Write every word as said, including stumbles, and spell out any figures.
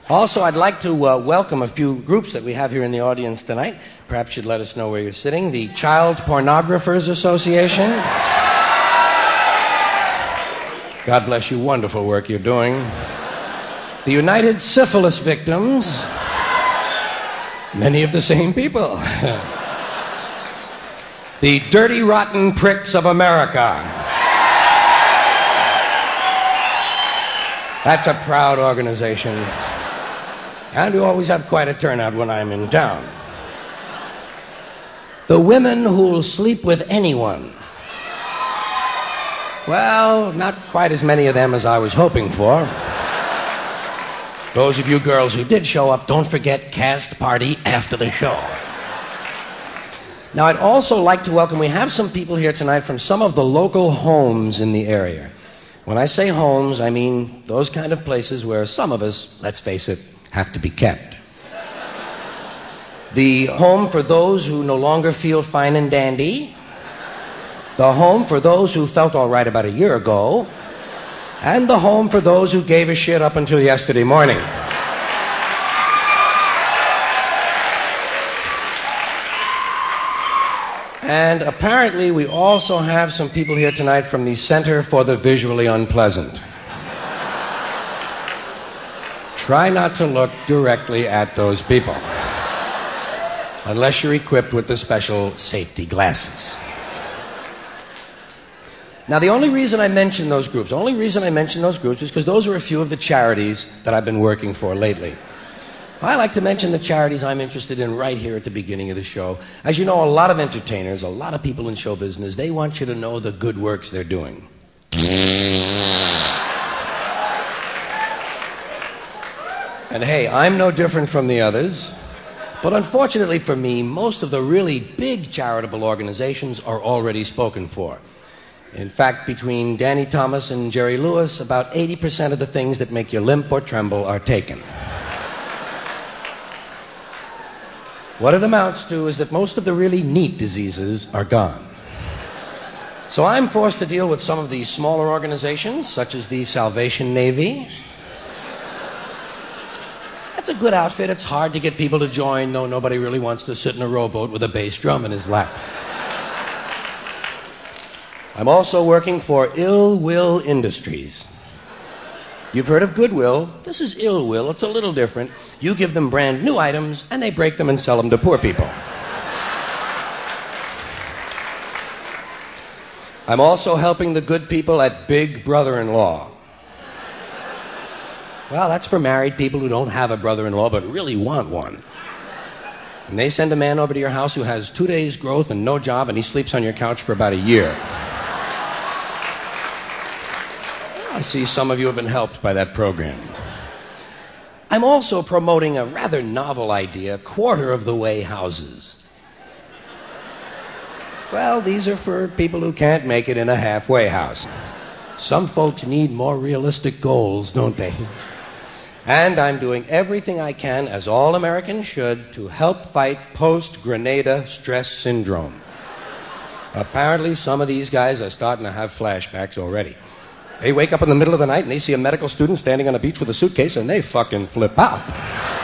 Also, I'd like to uh, welcome a few groups that we have here in the audience tonight. Perhaps you'd let us know where you're sitting. The Child Pornographers Association. God bless you. Wonderful work you're doing. The United Syphilis Victims. Many of the same people. The Dirty Rotten Pricks of America. That's a proud organization. And we always have quite a turnout when I'm in town. The Women Who'll Sleep with Anyone. Well, not quite as many of them as I was hoping for. Those of you girls who did show up, don't forget cast party after the show. Now, I'd also like to welcome, we have some people here tonight from some of the local homes in the area. When I say homes, I mean those kind of places where some of us, let's face it, have to be kept. The home for those who no longer feel fine and dandy. The home for those who felt all right about a year ago. And the home for those who gave a shit up until yesterday morning. And apparently we also have some people here tonight from the Center for the Visually Unpleasant. Try not to look directly at those people, unless you're equipped with the special safety glasses. Now, the only reason I mention those groups, the only reason I mention those groups is because those are a few of the charities that I've been working for lately. I like to mention the charities I'm interested in right here at the beginning of the show. As you know, a lot of entertainers, a lot of people in show business, they want you to know the good works they're doing. And hey, I'm no different from the others. But unfortunately for me, most of the really big charitable organizations are already spoken for. In fact, between Danny Thomas and Jerry Lewis, about eighty percent of the things that make you limp or tremble are taken. What it amounts to is that most of the really neat diseases are gone. So I'm forced to deal with some of these smaller organizations, such as the Salvation Navy. It's a good outfit. It's hard to get people to join, though nobody really wants to sit in a rowboat with a bass drum in his lap. I'm also working for Ill Will Industries. You've heard of Goodwill. This is Ill Will. It's a little different. You give them brand new items, and they break them and sell them to poor people. I'm also helping the good people at Big Brother-in-Law. Well, that's for married people who don't have a brother-in-law but really want one. And they send a man over to your house who has two days' growth and no job, and he sleeps on your couch for about a year. I see some of you have been helped by that program. I'm also promoting a rather novel idea, quarter-of-the-way houses. Well, these are for people who can't make it in a halfway house. Some folks need more realistic goals, don't they? And I'm doing everything I can, as all Americans should, to help fight post-Grenada stress syndrome. Apparently, some of these guys are starting to have flashbacks already. They wake up in the middle of the night and they see a medical student standing on a beach with a suitcase and they fucking flip out.